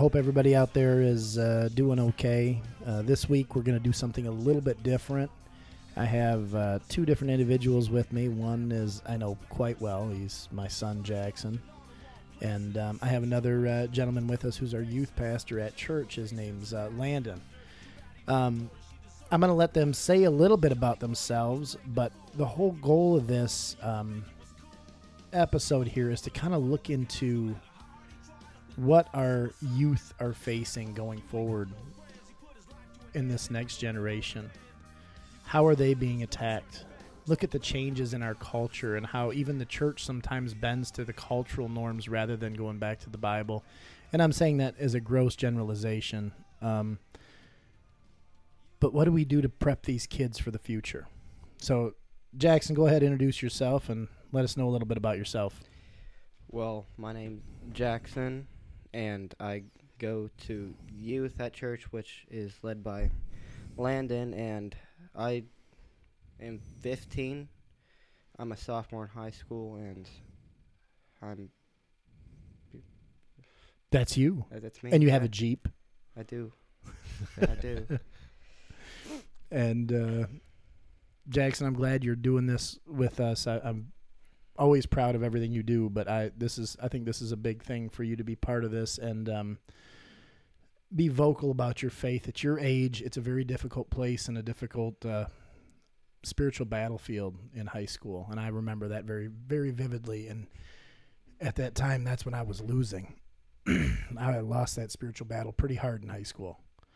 Hope everybody out there is doing okay. This week we're going to do something a little bit different. I have two different individuals with me. One is I know quite well. He's my son, Jackson. And I have another gentleman with us who's our youth pastor at church. His name's Landon. I'm going to let them say a little bit about themselves, but the whole goal of this episode here is to kind of look into what our youth are facing going forward in this next generation. How are they being attacked? Look at the changes in our culture and how even the church sometimes bends to the cultural norms rather than going back to the Bible. And I'm saying that as a gross generalization. But what do we do to prep these kids for the future? So, Jackson, go ahead and introduce yourself and let us know a little bit about yourself. Well, my name's Jackson, and I go to youth at church, which is led by Landon, and I am 15. I'm a sophomore in high school, and That's you. That's me. And you have a Jeep. I do. I do. And Jackson, I'm glad you're doing this with us. I'm always proud of everything you do, but I think this is a big thing for you to be part of this and be vocal about your faith. At your age, it's a very difficult place and a difficult spiritual battlefield in high school, and I remember that very, very vividly. And at that time, that's when I was losing. I lost that spiritual battle pretty hard in high school.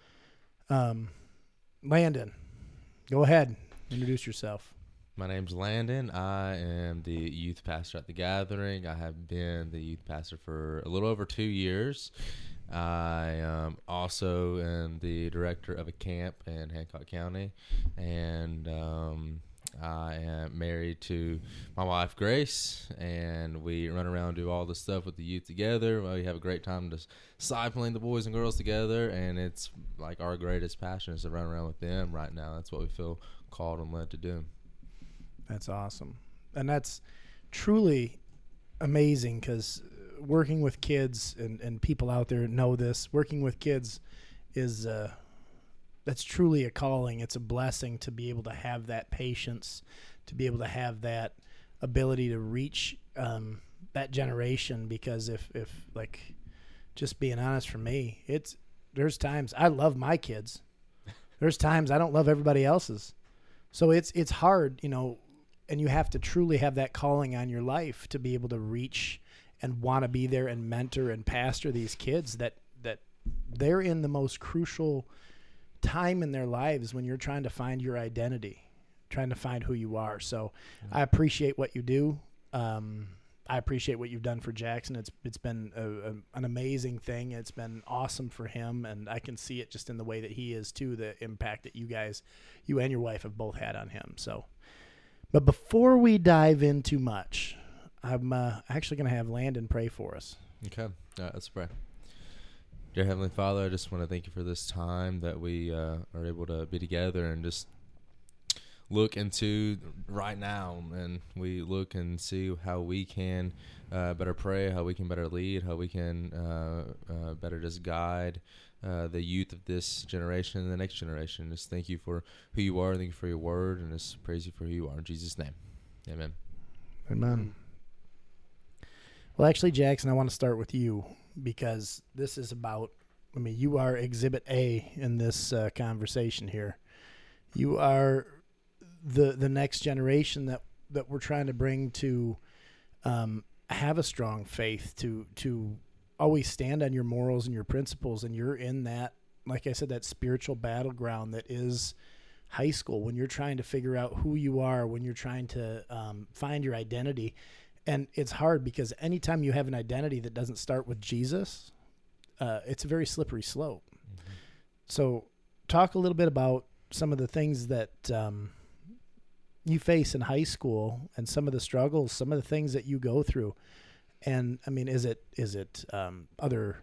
Landon, go ahead. Introduce yourself. My name's Landon. I am the youth pastor at The Gathering. I have been the youth pastor for a little over 2 years. I also am the director of a camp in Hancock County, and I am married to my wife, Grace, and we run around and do all the stuff with the youth together. We have a great time discipling the boys and girls together, and it's like our greatest passion is to run around with them right now. That's what we feel called and led to do. That's awesome. And that's truly amazing because working with kids and people out there know this, working with kids is that's truly a calling. It's a blessing to be able to have that patience, to be able to have that ability to reach that generation, because if like, just being honest for me, there's times I love my kids. There's times I don't love everybody else's. So it's hard, and you have to truly have that calling on your life to be able to reach and want to be there and mentor and pastor these kids that they're in the most crucial time in their lives when you're trying to find your identity, trying to find who you are. So I appreciate what you do. I appreciate what you've done for Jackson. It's been an amazing thing. It's been awesome for him, and I can see it just in the way that he is too, the impact that you and your wife have both had on him. So, but before we dive in too much, I'm actually going to have Landon pray for us. Okay, let's pray. Dear Heavenly Father, I just want to thank you for this time that we are able to be together and just look into right now, and we look and see how we can better pray, how we can better lead, how we can better just guide the youth of this generation and the next generation. Just thank you for who you are, thank you for your word, and just praise you for who you are. In Jesus' name, amen. Amen. Well, actually, Jackson, I want to start with you because this is about, you are Exhibit A in this conversation here. You are the next generation that we're trying to bring to have a strong faith, to always stand on your morals and your principles, and you're in that, like I said, that spiritual battleground that is high school, when you're trying to figure out who you are, when you're trying to find your identity. And it's hard because anytime you have an identity that doesn't start with Jesus, it's a very slippery slope. Mm-hmm. So talk a little bit about some of the things that you face in high school and some of the struggles, some of the things that you go through. And is it other,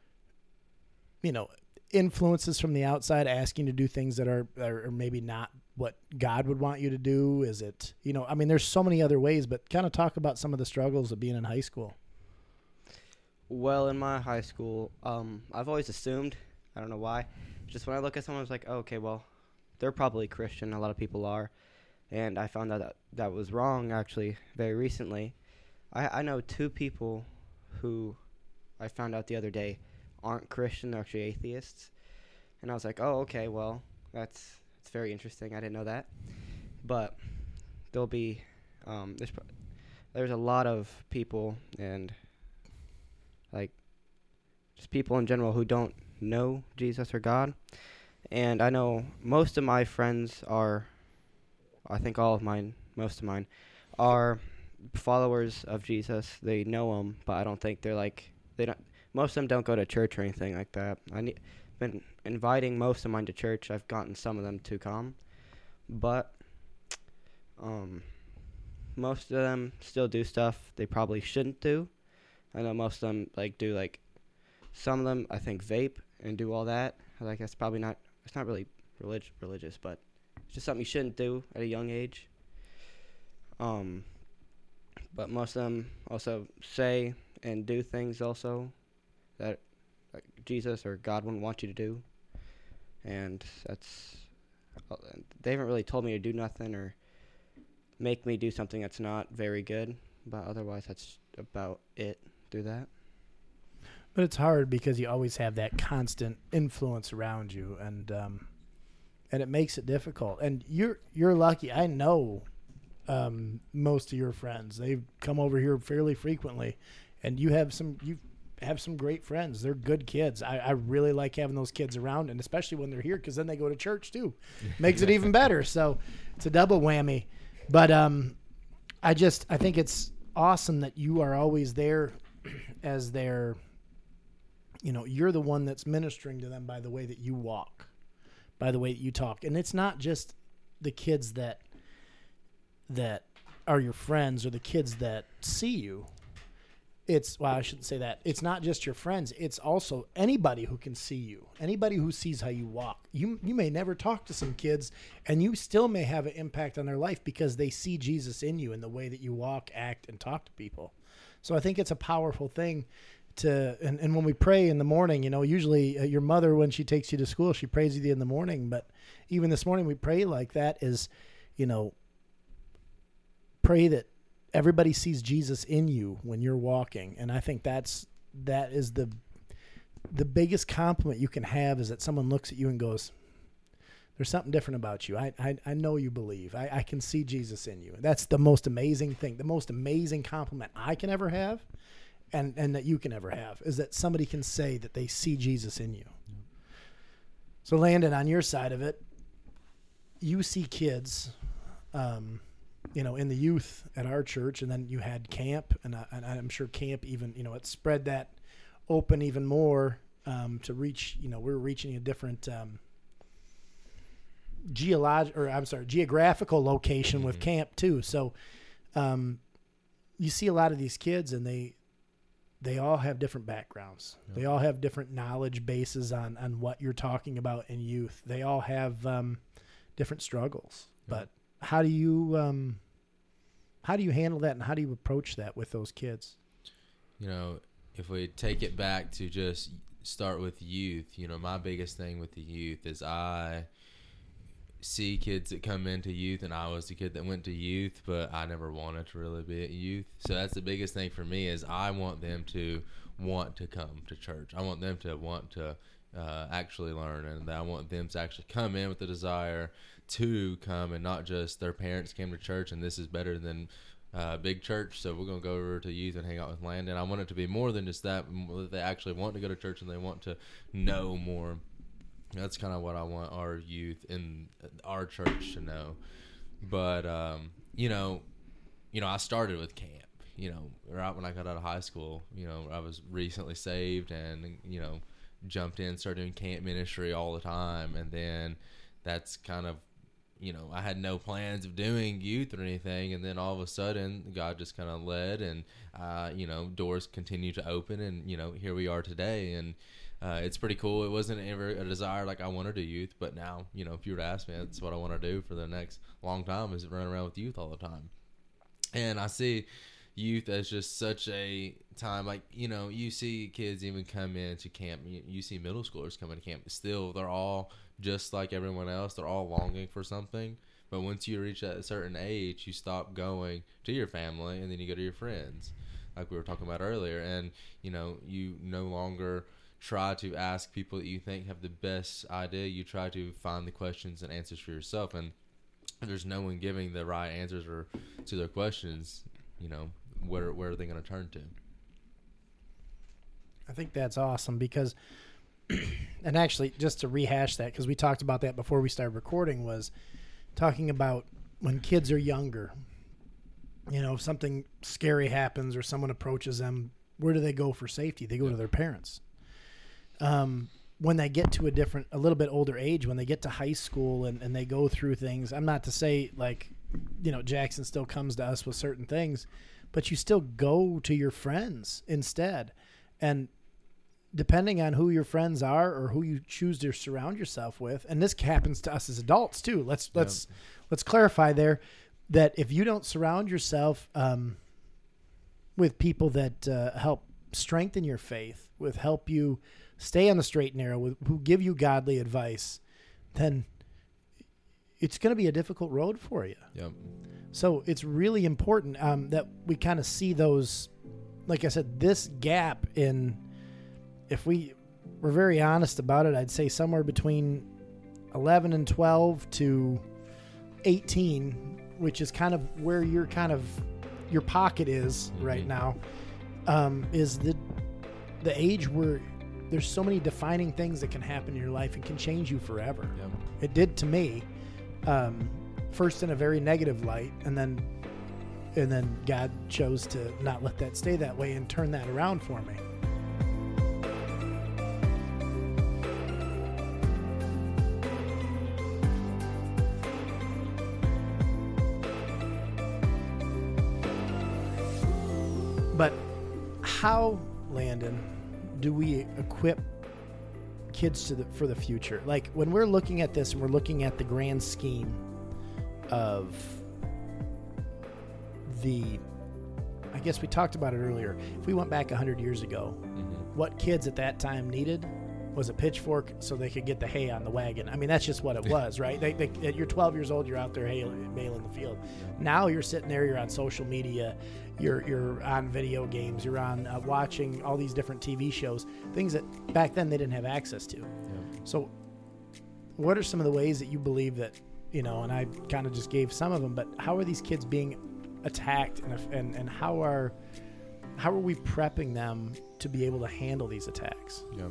influences from the outside asking you to do things that are maybe not what God would want you to do? Is it, there's so many other ways, but kind of talk about some of the struggles of being in high school. Well, in my high school, I've always assumed, I don't know why, just when I look at someone, I was like, oh, okay, well, they're probably Christian. A lot of people are. And I found out that was wrong, actually, very recently. I know two people who I found out the other day aren't Christian. They're actually atheists. And I was like, oh, okay, well, that's very interesting. I didn't know that. But there'll be, there's a lot of people and, like, just people in general who don't know Jesus or God. And I know most of my friends are, I think most of mine, are followers of Jesus. They know him, but I don't think most of them don't go to church or anything like that. Been inviting most of mine to church. I've gotten some of them to come, but most of them still do stuff they probably shouldn't do. I know most of them do some of them I think vape and do all that. Like that's probably not. It's not really religious, but it's just something you shouldn't do at a young age. But most of them also say and do things also that like Jesus or God wouldn't want you to do. And they haven't really told me to do nothing or make me do something that's not very good. But otherwise, that's about it. Do that. But it's hard because you always have that constant influence around you, and it makes it difficult. And you're lucky. I know most of your friends. They come over here fairly frequently, and you have some great friends. They're good kids. I really like having those kids around, and especially when they're here because then they go to church too. Makes it even better. So it's a double whammy. But I think it's awesome that you are always there as their. You're the one that's ministering to them by the way that you walk, by the way that you talk. And it's not just the kids that are your friends or the kids that see you. I shouldn't say that. It's not just your friends. It's also anybody who can see you, anybody who sees how you walk. You may never talk to some kids, and you still may have an impact on their life because they see Jesus in you in the way that you walk, act, and talk to people. So I think it's a powerful thing. And when we pray in the morning, usually your mother, when she takes you to school, she prays with you in the morning. But even this morning, we pray like that is, pray that everybody sees Jesus in you when you're walking. And I think that is the biggest compliment you can have is that someone looks at you and goes, there's something different about you. I know you believe. I can see Jesus in you. That's the most amazing thing, the most amazing compliment I can ever have. And that you can ever have is that somebody can say that they see Jesus in you. So Landon, on your side of it, you see kids, in the youth at our church, and then you had camp, and I'm sure camp even, it spread that open even more to reach, we're reaching a different geographical location with camp too. So you see a lot of these kids, and they all have different backgrounds. Yep. They all have different knowledge bases on what you're talking about in youth. They all have different struggles. Yep. But how do you handle that, and how do you approach that with those kids? If we take it back to just start with youth, my biggest thing with the youth is I see kids that come into youth, and I was the kid that went to youth, but I never wanted to really be at youth. So that's the biggest thing for me is I want them to want to come to church. I want them to want to actually learn, and I want them to actually come in with the desire to come, and not just their parents came to church and this is better than big church, so we're going to go over to youth and hang out with Landon. I want it to be more than just that. They actually want to go to church and they want to know more. That's kind of what I want our youth in our church to know. But, I started with camp, right when I got out of high school. I was recently saved and, jumped in, started doing camp ministry all the time. And then that's kind of, I had no plans of doing youth or anything. And then all of a sudden, God just kind of led and, doors continue to open. And, here we are today. And it's pretty cool. It wasn't ever a desire like I want to do youth, but now, if you were to ask me, that's what I want to do for the next long time is run around with youth all the time. And I see, youth as just such a time, like, you know, you see kids even come into camp. You see middle schoolers come into camp. Still, they're all just like everyone else. They're all longing for something. But once you reach a certain age, you stop going to your family and then you go to your friends, like we were talking about earlier. And, you know, you no longer try to ask people that you think have the best idea. You try to find the questions and answers for yourself. And if there's no one giving the right answers or to their questions, you know, where are they going to turn to? I think that's awesome because, and actually just to rehash that, because we talked about that before we started recording, was talking about when kids are younger, you know, if something scary happens or someone approaches them, where do they go for safety? They go to their parents. When they get to a little bit older age, when they get to high school and they go through things, I'm not to say like, you know, Jackson still comes to us with certain things, but you still go to your friends instead. And depending on who your friends are or who you choose to surround yourself with, and this happens to us as adults too. Let's clarify there that if you don't surround yourself with people that help strengthen your faith, with help you stay on the straight and narrow, who give you godly advice, then it's going to be a difficult road for you. Yep. So it's really important that we kind of see those, like I said, this gap in, if we're very honest about it, I'd say somewhere between 11 and 12 to 18, which is kind of where your pocket is right now, is the age where there's so many defining things that can happen in your life and can change you forever. Yep. It did to me, first in a very negative light, and then God chose to not let that stay that way and turn that around for me. But how, Landon, do we equip kids for the future? Like when we're looking at this and we're looking at the grand scheme of I guess we talked about it earlier. If we went back 100 years ago, what kids at that time needed was a pitchfork so they could get the hay on the wagon. I mean, that's just what it was, right? You're 12 years old, you're out there bailing the field. Now you're sitting there, you're on social media, you're on video games, you're on watching all these different TV shows, things that back then they didn't have access to. Yeah. So what are some of the ways that you believe that, you know, and I kind of just gave some of them, but how are these kids being attacked and how are we prepping them to be able to handle these attacks? Yeah.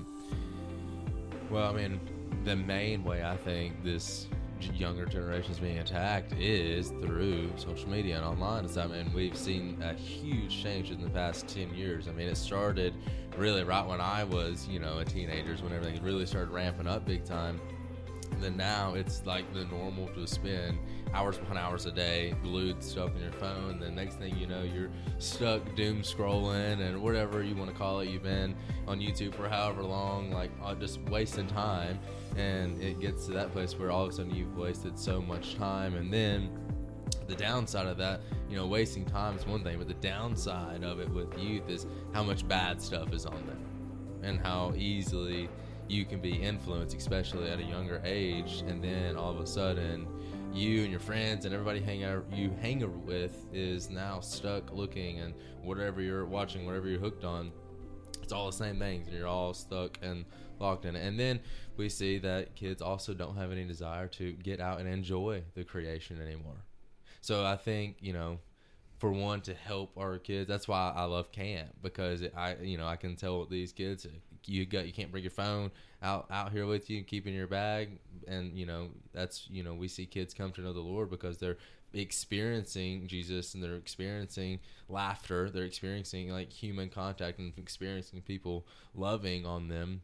Well, I mean, the main way I think this younger generation is being attacked is through social media and online. I mean, we've seen a huge change in the past 10 years. I mean, it started really right when I was, you know, a teenager, when everything really started ramping up big time. And then now it's like the normal to spend hours upon hours a day glued stuff in your phone. The next thing you know, you're stuck doom scrolling and whatever you want to call it. You've been on YouTube for however long, like just wasting time. And it gets to that place where all of a sudden you've wasted so much time. And then the downside of that, you know, wasting time is one thing, but the downside of it with youth is how much bad stuff is on there and how easily you can be influenced, especially at a younger age. And then all of a sudden you and your friends and everybody you hang with is now stuck looking, and whatever you're watching, whatever you're hooked on, it's all the same things, and you're all stuck and locked in it. And then we see that kids also don't have any desire to get out and enjoy the creation anymore. So I think, you know, for one, to help our kids, that's why I love camp, because I can tell these kids, you can't bring your phone out here with you, keep in your bag. And, you know, that's, you know, we see kids come to know the Lord because they're experiencing Jesus, and they're experiencing laughter, they're experiencing like human contact, and experiencing people loving on them.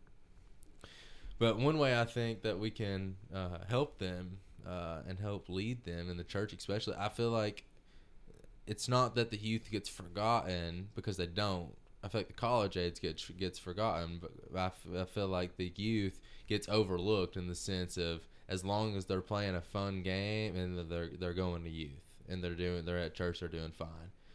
But one way I think that we can help them and help lead them in the church especially, I feel like it's not that the youth gets forgotten, because they don't. I feel like the college age gets forgotten, but I feel like the youth gets overlooked in the sense of, as long as they're playing a fun game and they're going to youth and they're at church, they're doing fine.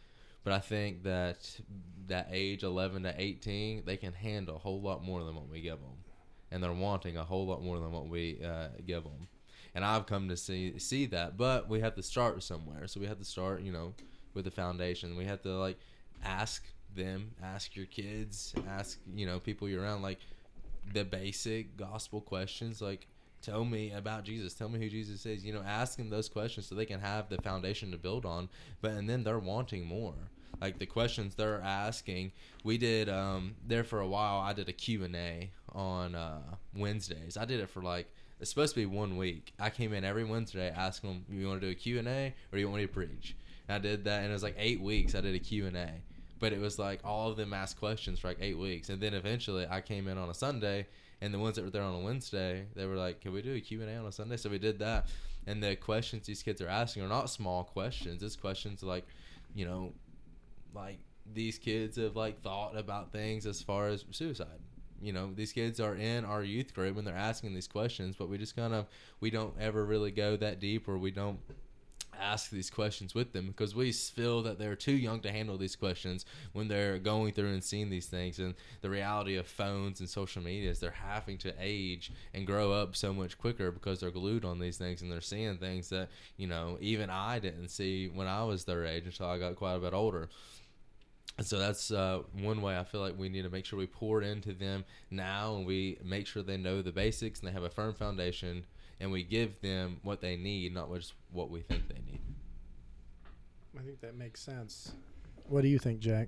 But I think that age 11 to 18, they can handle a whole lot more than what we give them. And they're wanting a whole lot more than what we give them. And I've come to see that. But we have to start somewhere. So we have to start, with the foundation. We have to, like, ask them, ask your kids, ask, people you're around, like, the basic gospel questions, like, tell me about Jesus, tell me who Jesus is, ask them those questions so they can have the foundation to build on. And then they're wanting more, like the questions they're asking. We did there for a while. I did a Q&A on Wednesdays. I did it for, like, it's supposed to be 1 week. I came in every Wednesday asking them, you want to do a Q&A or you want me to preach? And I did that, and it was like 8 weeks I did a Q&A. But it was like all of them asked questions for like 8 weeks. And then eventually I came in on a Sunday, and the ones that were there on a Wednesday, they were like, can we do a Q&A on a Sunday? So we did that. And the questions these kids are asking are not small questions. It's questions like, like these kids have, like, thought about things as far as suicide. These kids are in our youth group and they're asking these questions, but we don't ever really go that deep, or we don't ask these questions with them because we feel that they're too young to handle these questions when they're going through and seeing these things. And the reality of phones and social media is they're having to age and grow up so much quicker because they're glued on these things, and they're seeing things that, even I didn't see when I was their age until I got quite a bit older. And so that's one way I feel like we need to make sure we pour into them now, and we make sure they know the basics and they have a firm foundation, and we give them what they need, not just what we think they need. I think that makes sense. What do you think, Jack?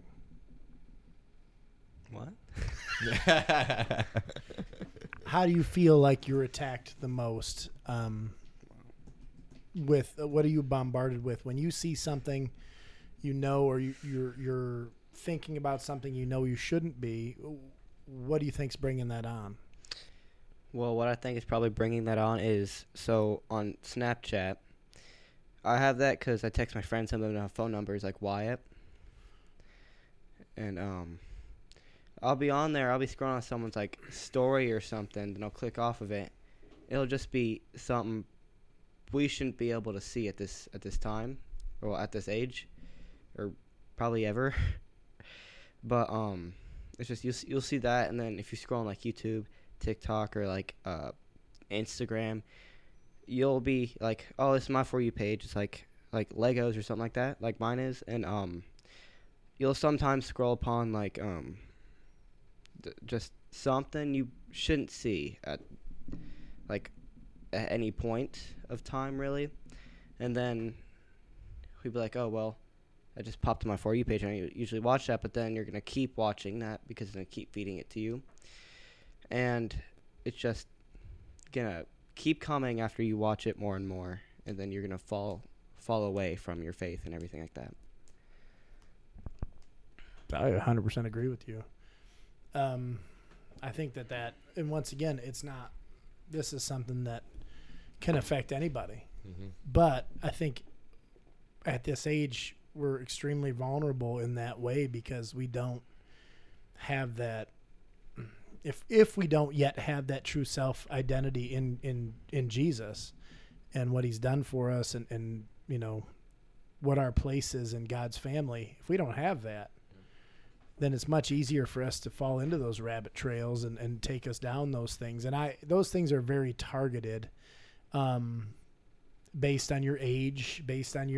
What? How do you feel like you're attacked the most? With what are you bombarded with when you see something, or you're thinking about something you shouldn't be? What do you think's bringing that on? Well, what I think is probably bringing that on is, so on Snapchat, I have that because I text my friends, some of them have phone numbers like Wyatt. And I'll be on there, I'll be scrolling on someone's like story or something, then I'll click off of it. It'll just be something we shouldn't be able to see at this time, or at this age, or probably ever. But it's just you'll see that, and then if you scroll on like YouTube, TikTok, or like Instagram, you'll be like, oh, this is my For You page. It's like Legos or something like that, like mine is. And you'll sometimes scroll upon like just something you shouldn't see at any point of time, really. And then we'd be like, oh, well, I just popped to my For You page, and I usually watch that, but then you're going to keep watching that because it's going to keep feeding it to you. And it's just going to keep coming after you watch it more and more, and then you're going to fall away from your faith and everything like that. I 100% agree with you. I think that, and once again, this is something that can affect anybody. Mm-hmm. But I think at this age, we're extremely vulnerable in that way because we don't have that. If we don't yet have that true self identity in Jesus and what he's done for us, and what our place is in God's family, if we don't have that, then it's much easier for us to fall into those rabbit trails and take us down those things. And those things are very targeted, based on your age, based on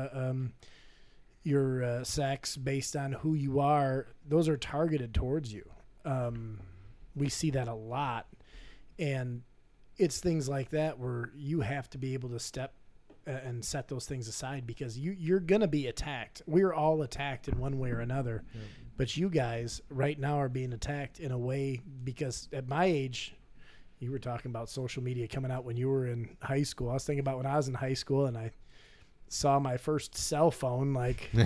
your sex, based on who you are. Those are targeted towards you. We see that a lot, and it's things like that where you have to be able to step and set those things aside because you're going to be attacked. We're all attacked in one way or another, but you guys right now are being attacked in a way because at my age, you were talking about social media coming out when you were in high school. I was thinking about when I was in high school and I saw my first cell phone,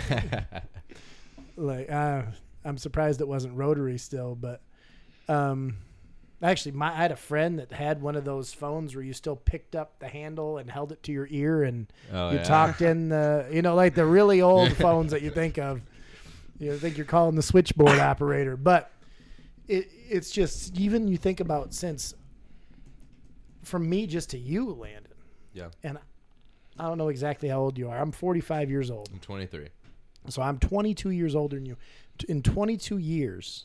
I'm surprised it wasn't rotary still, but actually, I had a friend that had one of those phones where you still picked up the handle and held it to your ear, and talked in like the really old phones that you think of. You think you're calling the switchboard operator, but it's just, even you think about, since from me just to you, Landon. Yeah. And I don't know exactly how old you are. I'm 45 years old. I'm 23. So I'm 22 years older than you. In 22 years,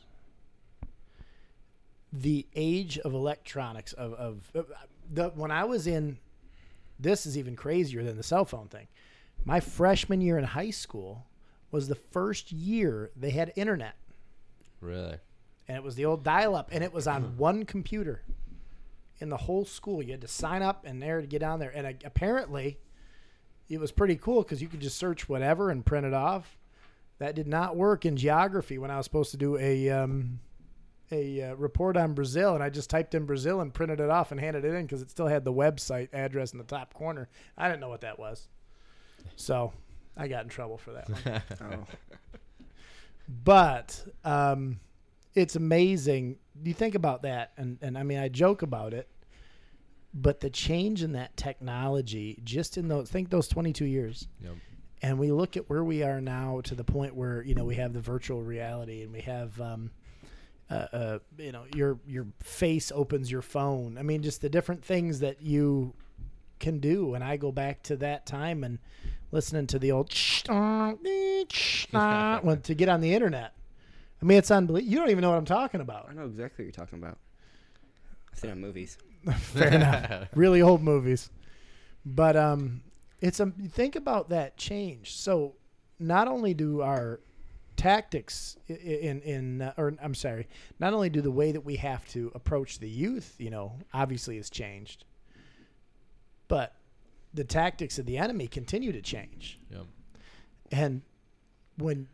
the age of electronics when I was in, this is even crazier than the cell phone thing. My freshman year in high school was the first year they had internet. Really? And it was the old dial-up, and it was on one computer in the whole school. You had to sign up and there to get on there. And apparently, it was pretty cool because you could just search whatever and print it off. That did not work in geography when I was supposed to do a report on Brazil, and I just typed in Brazil and printed it off and handed it in because it still had the website address in the top corner. I didn't know what that was. So I got in trouble for that one. Oh. But it's amazing. You think about that, and I mean, I joke about it, but the change in that technology just in those 22 years. Yep. And we look at where we are now to the point where, we have the virtual reality and we have, your face opens your phone. I mean, just the different things that you can do. And I go back to that time and listening to the old to get on the internet. I mean, it's unbelievable. You don't even know what I'm talking about. I know exactly what you're talking about. I've seen it in movies. Fair enough. Really old movies. But think about that change. So not only do our tactics not only do the way that we have to approach the youth, obviously has changed, but the tactics of the enemy continue to change. Yep. And when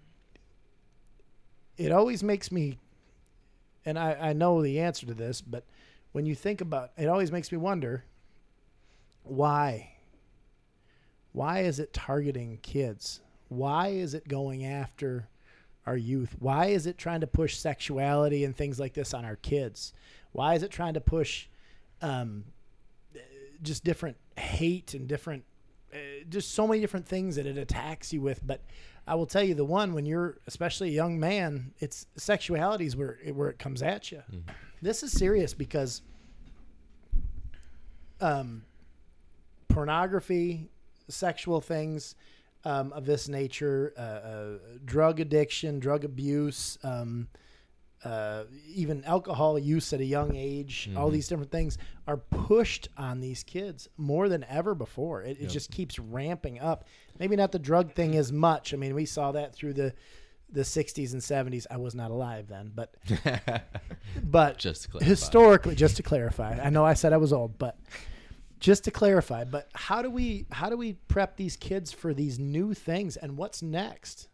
it always makes me, and I know the answer to this, but when you think about it, always makes me wonder why. Why is it targeting kids? Why is it going after our youth? Why is it trying to push sexuality and things like this on our kids? Why is it trying to push just different hate and different, just so many different things that it attacks you with? But I will tell you, the one, when you're especially a young man, it's sexuality is where it comes at you. Mm-hmm. This is serious because pornography, sexual things of this nature, drug addiction, drug abuse, even alcohol use at a young age, all these different things are pushed on these kids more than ever before. It just keeps ramping up. Maybe not the drug thing as much. I mean, we saw that through the 60s and 70s. I was not alive then, but just to clarify. Historically, just to clarify, I know I said I was old, but just to clarify, but how do we prep these kids for these new things, and what's next?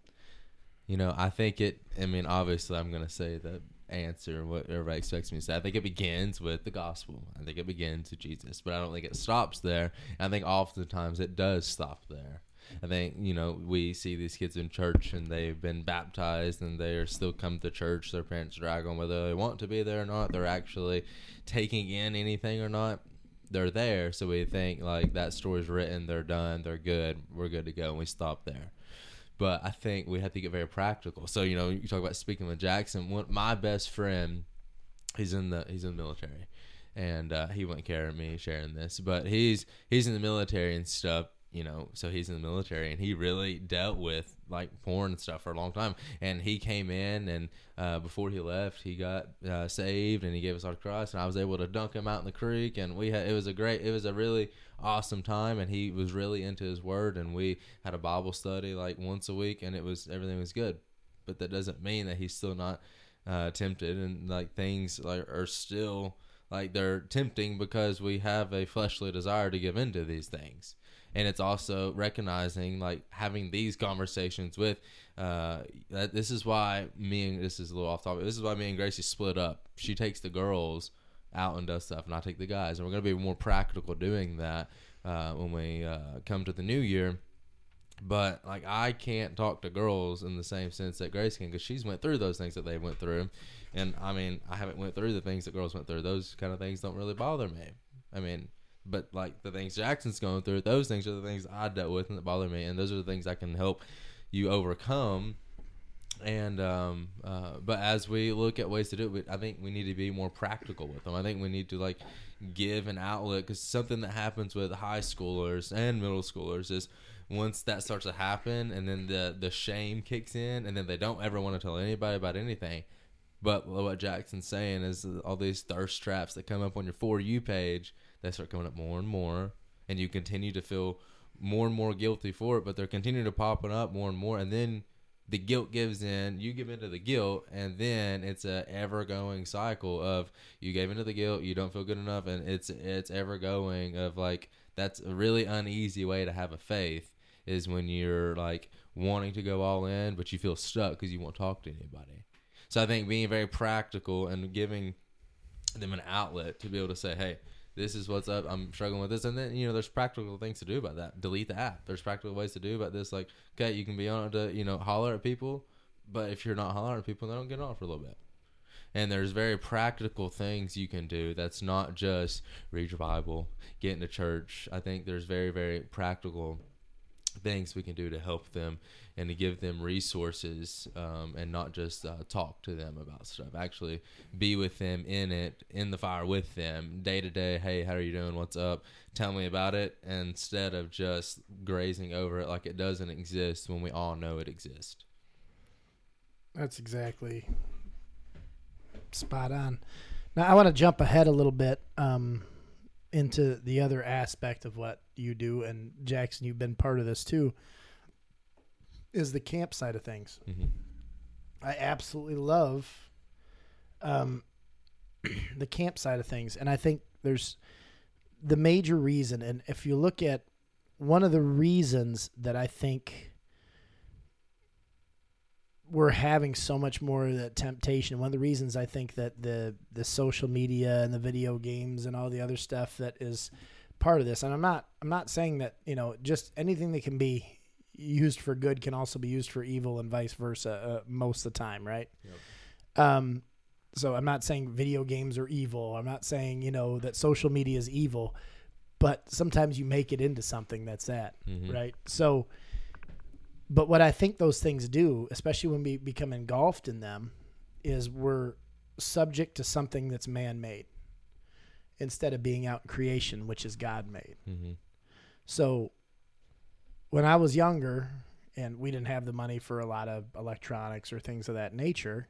I think obviously I'm going to say the answer, what everybody expects me to say. I think it begins with the gospel. I think it begins with Jesus, but I don't think it stops there. I think oftentimes it does stop there. I think, we see these kids in church and they've been baptized and they're still come to church. Their parents drag them whether they want to be there or not. They're actually taking in anything or not. They're there, so we think like that story's written, they're done, they're good, we're good to go, and we stop there. But I think we have to get very practical. So you talk about speaking with Jackson. My best friend, he's in the military, and he wouldn't care me sharing this, but he's in the military and stuff. So he's in the military, and he really dealt with like porn and stuff for a long time. And he came in, and before he left, he got saved, and he gave us our Christ. And I was able to dunk him out in the creek, and it was a really awesome time. And he was really into his word, and we had a Bible study like once a week, and everything was good. But that doesn't mean that he's still not tempted, and like things like are still like they're tempting because we have a fleshly desire to give into these things. And it's also recognizing, like, having these conversations with, this is why this is a little off topic, this is why me and Gracie split up. She takes the girls out and does stuff, and I take the guys. And we're going to be more practical doing that when we come to the new year. But, like, I can't talk to girls in the same sense that Gracie can, because she's went through those things that they went through. And, I mean, I haven't went through the things that girls went through. Those kind of things don't really bother me. I mean, but like the things Jackson's going through, those things are the things I dealt with and that bother me, and those are the things I can help you overcome. And but as we look at ways to do it, I think we need to be more practical with them. I think we need to like give an outlet, because something that happens with high schoolers and middle schoolers is once that starts to happen, and then the shame kicks in, and then they don't ever want to tell anybody about anything. But what Jackson's saying is all these thirst traps that come up on your For You page, they start coming up more and more, and you continue to feel more and more guilty for it, but they're continuing to popping up more and more, and then the guilt gives in, you give into the guilt, and then it's a ever-going cycle of you gave into the guilt, you don't feel good enough, and it's ever-going of, like, that's a really uneasy way to have a faith, is when you're, like, wanting to go all in, but you feel stuck because you won't talk to anybody. So I think being very practical and giving them an outlet to be able to say, hey, this is what's up, I'm struggling with this. And then, there's practical things to do about that. Delete the app. There's practical ways to do about this. Like, okay, you can be on it to, holler at people, but if you're not hollering at people, they don't get on for a little bit. And there's very practical things you can do. That's not just read your Bible, get into church. I think there's very, very practical things we can do to help them and to give them resources, and not just talk to them about stuff. Actually be with them in the fire with them day to day. Hey, how are you doing? What's up? Tell me about it, instead of just grazing over it like it doesn't exist when we all know it exists. That's exactly spot on. Now I want to jump ahead a little bit into the other aspect of what you do, and Jackson, you've been part of this too, is the camp side of things. Mm-hmm. I absolutely love the camp side of things, and I think there's the major reason, and if you look at one of the reasons that I think we're having so much more of that temptation, one of the reasons I think that the social media and the video games and all the other stuff that is part of this, and I'm not saying that, just anything that can be used for good can also be used for evil and vice versa, most of the time, right? Yep. So I'm not saying video games are evil. I'm not saying, that social media is evil, but sometimes you make it into something that's that, mm-hmm. right? So, but what I think those things do, especially when we become engulfed in them, is we're subject to something that's man-made instead of being out in creation, which is God-made. Mm-hmm. So when I was younger and we didn't have the money for a lot of electronics or things of that nature,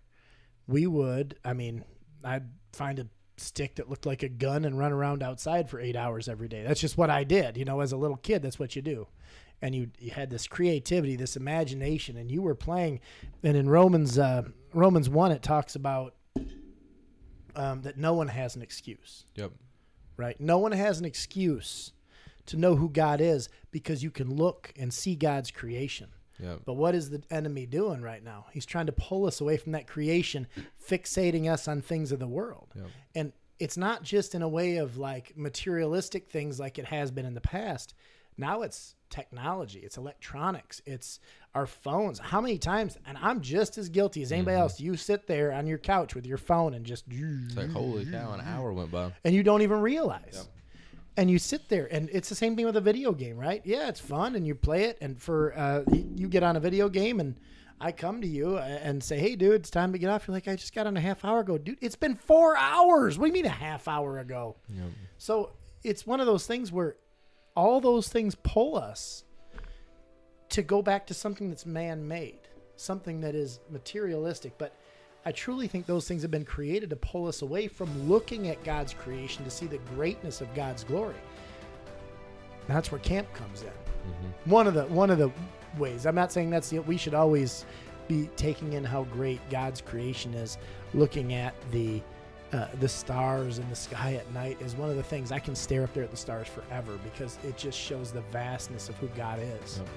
I'd find a stick that looked like a gun and run around outside for 8 hours every day. That's just what I did. As a little kid, that's what you do. And you had this creativity, this imagination, and you were playing. And in Romans 1, it talks about that no one has an excuse. Yep. Right? No one has an excuse to know who God is because you can look and see God's creation. Yep. But what is the enemy doing right now? He's trying to pull us away from that creation, fixating us on things of the world. Yep. And it's not just in a way of like materialistic things like it has been in the past. Now it's technology, it's electronics, it's our phones. How many times, and I'm just as guilty as anybody else, you sit there on your couch with your phone and just... It's like, holy cow, an hour went by. And you don't even realize. Yep. And you sit there, and it's the same thing with a video game, right? Yeah, it's fun, and you play it, and you get on a video game, and I come to you and say, hey, dude, it's time to get off. You're like, I just got on a half hour ago. Dude, it's been 4 hours. What do you mean a half hour ago? Yep. So it's one of those things where all those things pull us to go back to something that's man-made, something that is materialistic. But I truly think those things have been created to pull us away from looking at God's creation to see the greatness of God's glory. And that's where camp comes in. Mm-hmm. One of the ways. I'm not saying we should always be taking in how great God's creation is. Looking at the stars in the sky at night is one of the things. I can stare up there at the stars forever because it just shows the vastness of who God is. Yep.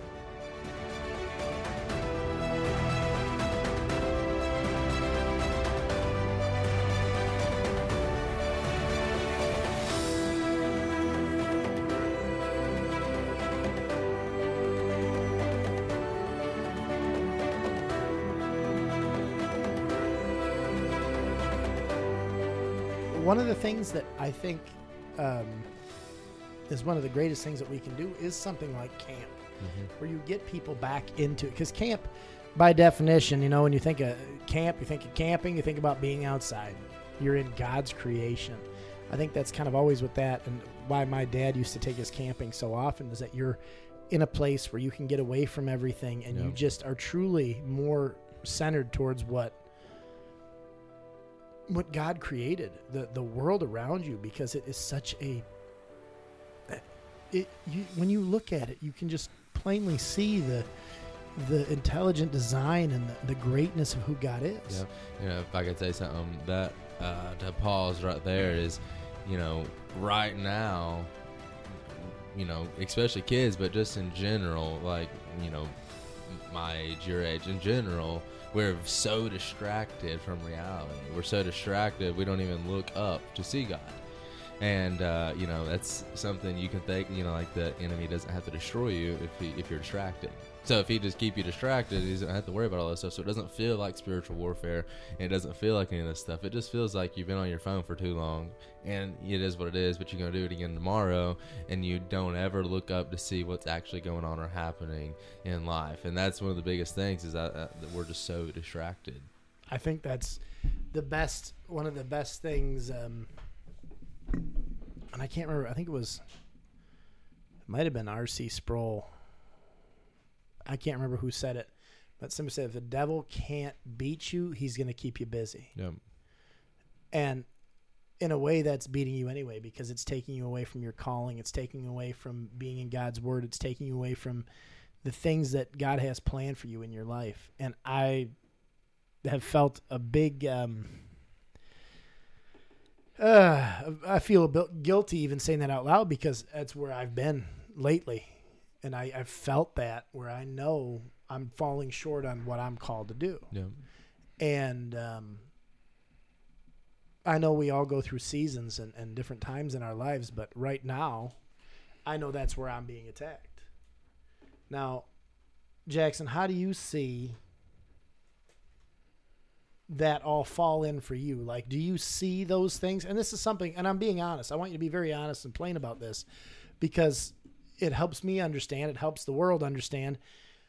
One of the things that I think is one of the greatest things that we can do is something like camp, where you get people back into it. Because camp, by definition, when you think of camp, you think of camping, you think about being outside. You're in God's creation. I think that's kind of always with that, and why my dad used to take us camping so often is that you're in a place where you can get away from everything and you Yep. just are truly more centered towards what God created, the world around you, because it is such a when you look at it, you can just plainly see the intelligent design and the greatness of who God is. Yeah. You know, if I could say something, that to pause right there is, you know, right now, you know, especially kids, but just in general, like, you know, my age, your age, in general, we're so distracted from reality. We're so distracted, we don't even look up to see God. And, you know, that's something you can think, you know, like the enemy doesn't have to destroy you if you're distracted. So if he just keep you distracted, he doesn't have to worry about all this stuff. So it doesn't feel like spiritual warfare. And it doesn't feel like any of this stuff. It just feels like you've been on your phone for too long. And it is what it is, but you're going to do it again tomorrow. And you don't ever look up to see what's actually going on or happening in life. And that's one of the biggest things, is that we're just so distracted. I think that's one of the best things. And I can't remember. I think it might have been R.C. Sproul. I can't remember who said it, but somebody said if the devil can't beat you, he's going to keep you busy. Yep. And in a way, that's beating you anyway, because it's taking you away from your calling. It's taking you away from being in God's word. It's taking you away from the things that God has planned for you in your life. And I have felt a big, I feel a bit guilty even saying that out loud, because that's where I've been lately. And I've felt that, where I know I'm falling short on what I'm called to do. Yep. And I know we all go through seasons and different times in our lives, but right now, I know that's where I'm being attacked. Now, Jackson, how do you see that all fall in for you? Like, do you see those things? And this is something, and I'm being honest. I want you to be very honest and plain about this, because it helps me understand. It helps the world understand.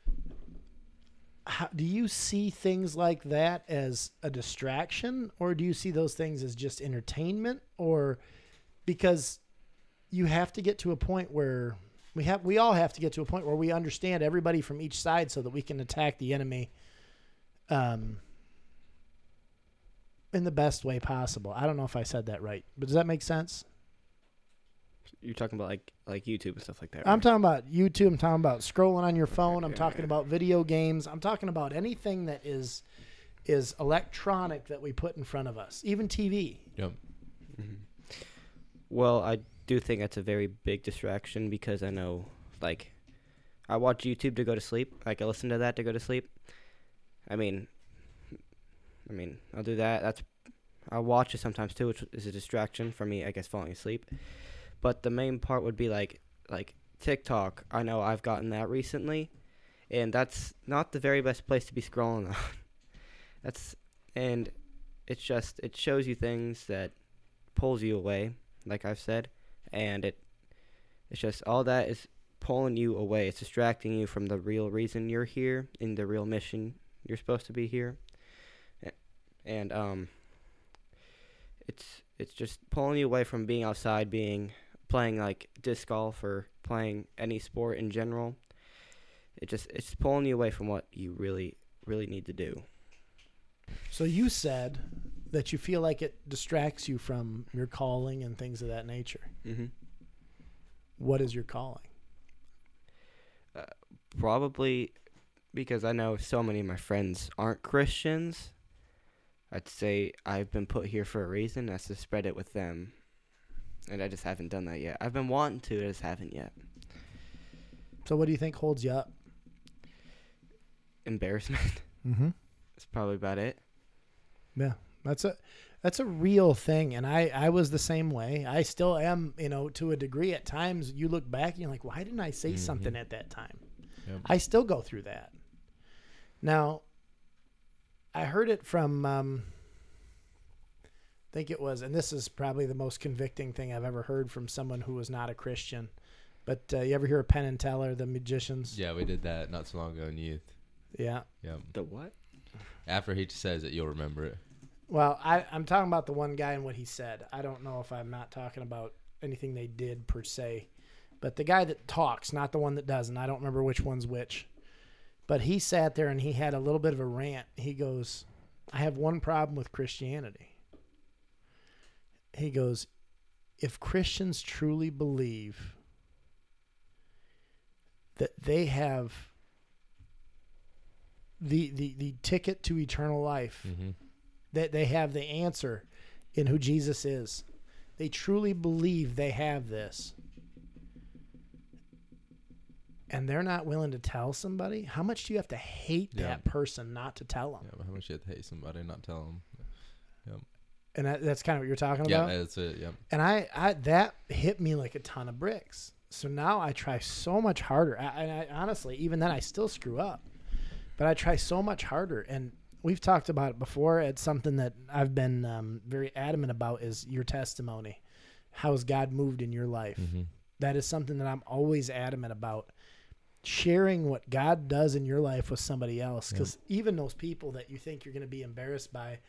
Do you see things like that as a distraction, or do you see those things as just entertainment? Or because you have to get to a point where we all have to get to a point where we understand everybody from each side, so that we can attack the enemy in the best way possible. I don't know if I said that right, but does that make sense? You're talking about like YouTube and stuff like that, right? I'm talking about YouTube. I'm talking about scrolling on your phone. I'm talking about video games. I'm talking about anything that is electronic that we put in front of us, even TV. Yep. Mm-hmm. Well, I do think that's a very big distraction, because I know, like, I watch YouTube to go to sleep. Like, I listen to that to go to sleep. I mean, I'll do that. I'll watch it sometimes too, which is a distraction for me, I guess, falling asleep. But the main part would be like TikTok. I know I've gotten that recently, and that's not the very best place to be scrolling on. It shows you things that pulls you away, like I've said, and it's just all that is pulling you away. It's distracting you from the real reason you're here, in the real mission you're supposed to be here. And it's just pulling you away from being outside, playing like disc golf or playing any sport in general. It's pulling you away from what you really, really need to do. So you said that you feel like it distracts you from your calling and things of that nature. Mm-hmm. What is your calling? Probably because I know so many of my friends aren't Christians. I'd say I've been put here for a reason. That's to spread it with them. And I just haven't done that yet. I've been wanting to, I just haven't yet. So what do you think holds you up? Embarrassment. Mm-hmm. That's probably about it. Yeah, that's a real thing, and I was the same way. I still am, to a degree. At times, you look back and you're like, why didn't I say something at that time? Yep. I still go through that. Now, I heard it from, I think it was, and this is probably the most convicting thing I've ever heard from someone who was not a Christian. But you ever hear of Penn and Teller, the magicians? Yeah, we did that not so long ago in youth. Yeah. Yep. The what? After he says it, you'll remember it. Well, I'm talking about the one guy and what he said. I don't know if I'm not talking about anything they did per se. but the guy that talks, not the one that doesn't. I don't remember which one's which. But he sat there and he had a little bit of a rant. He goes, I have one problem with Christianity. He goes, if Christians truly believe that they have the ticket to eternal life, that they have the answer in who Jesus is, they truly believe they have this, and they're not willing to tell somebody, how much do you have to hate that person not to tell them? Yeah, but how much do you have to hate somebody and not tell them? Yep. And that's kind of what you're talking about? Yeah, that's it, yep. And I that hit me like a ton of bricks. So now I try so much harder. I honestly, even then I still screw up. But I try so much harder. And we've talked about it before. It's something that I've been very adamant about is your testimony. How has God moved in your life? That is something that I'm always adamant about. Sharing what God does in your life with somebody else. Because even those people that you think you're going to be embarrassed by,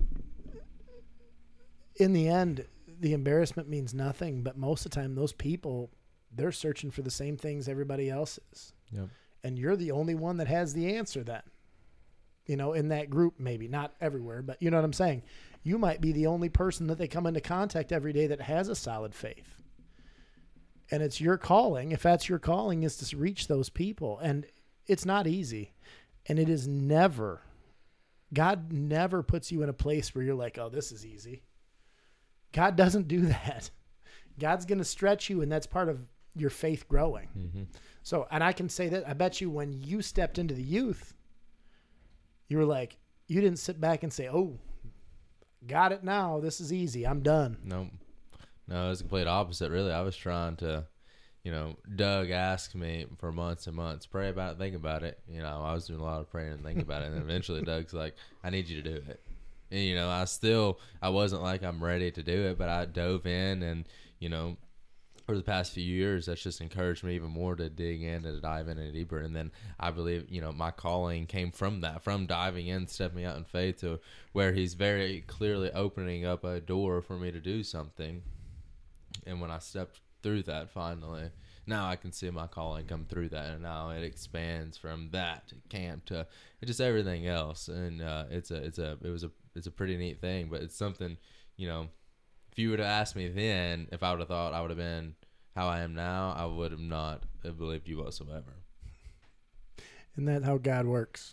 in the end, the embarrassment means nothing. But most of the time, those people, they're searching for the same things everybody else is. Yep. And you're the only one that has the answer then. You know, in that group, maybe. Not everywhere, but you know what I'm saying? You might be the only person that they come into contact every day that has a solid faith. And it's your calling, if that's your calling, is to reach those people. And it's not easy. And it is never, God never puts you in a place where you're like, oh, this is easy. God doesn't do that. God's going to stretch you, and that's part of your faith growing. So, and I can say that, I bet you when you stepped into the youth, you were like, you didn't sit back and say, oh, got it now. This is easy. I'm done. Nope. No, it was the complete opposite, really. I was trying to, Doug asked me for months and months, pray about it, think about it. I was doing a lot of praying and thinking about it. And eventually Doug's like, I need you to do it. And, I wasn't like I'm ready to do it, but I dove in and, for the past few years, that's just encouraged me even more to dig in and to dive in deeper. And then I believe, my calling came from that, from diving in, stepping out in faith to where he's very clearly opening up a door for me to do something. And when I stepped through that finally, now I can see my calling come through that. And now it expands from that to camp to just everything else. And it's a pretty neat thing, but it's something, if you would have asked me then, if I would have thought I would have been how I am now, I would have not believed you whatsoever. Isn't that how God works?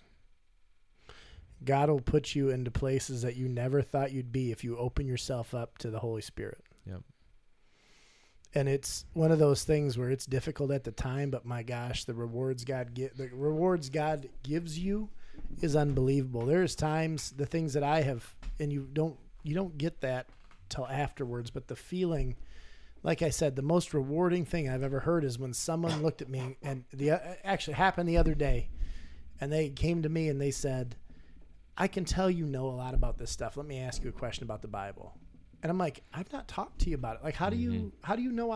God will put you into places that you never thought you'd be if you open yourself up to the Holy Spirit. Yep. And it's one of those things where it's difficult at the time, but my gosh, the rewards God gives you is unbelievable. There's times, the things that I have, and you don't get that till afterwards, but the feeling, like I said, the most rewarding thing I've ever heard is when someone looked at me, and actually happened the other day, and they came to me and they said, I can tell you know a lot about this stuff. Let me ask you a question about the Bible. And I'm like, I've not talked to you about it. Like, how do you know